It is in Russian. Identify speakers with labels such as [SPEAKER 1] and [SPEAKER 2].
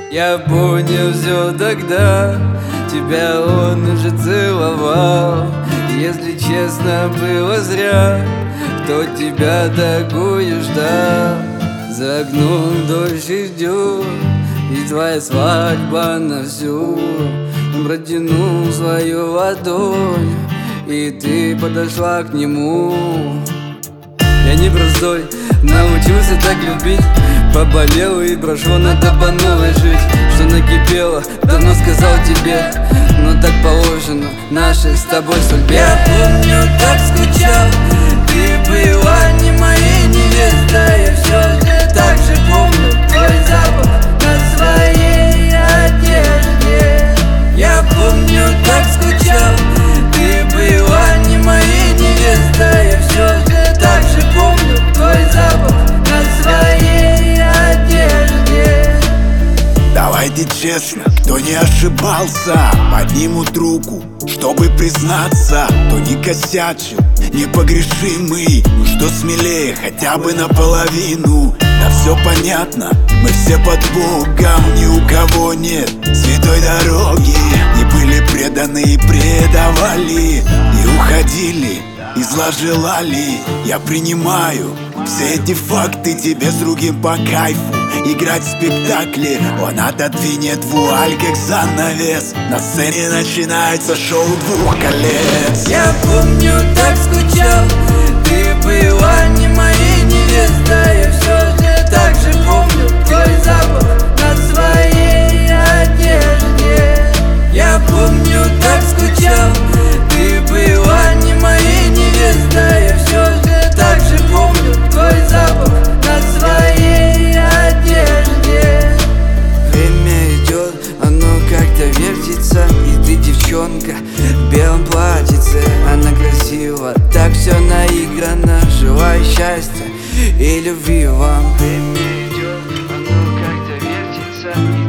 [SPEAKER 1] Я понял все тогда, тебя он уже целовал. Если честно, было зря, кто тебя такую ждал. За окном дождь идет, и твоя свадьба на всю. Протянул свою ладонь, и ты подошла к нему. Я непростой, научился так любить. Поболел и прошло, надо по новой жить. Что накипело, давно сказал тебе, но так положено нашей с тобой судьбе. Я помню, так скучал, ты была не моей невестой. Я все же так же помню твой запах на своей одежде. Я помню, так скучал, ты была не моей невестой. Я все же так же помню твой запах на своей одежде.
[SPEAKER 2] Давайте честно, кто не ошибался, поднимут руку, чтобы признаться. Кто не косячил, непогрешимый, ну что смелее, хотя бы наполовину. Да все понятно, мы все под Богом, ни у кого нет святой дороги. Не были преданы и предавали, и уходили, и зла желали. Я принимаю все эти факты, тебе с другим по кайфу. Играть в спектакле, он отодвинет вуаль, как занавес. На сцене начинается шоу двух колец.
[SPEAKER 1] Я помню, так скучал, ты была не моей невестой. Я все же так же помню твой запах на своей одежде. Я помню, так скучал, ты была не моей невестой. Я все же так же помню твой запах на своей одежде. Время идет, оно как-то вертится, и ты девчонка в белом платьице. Она красива, так все наиграно. Желаю счастья и любви вам. Время идет, оно как-то вертится,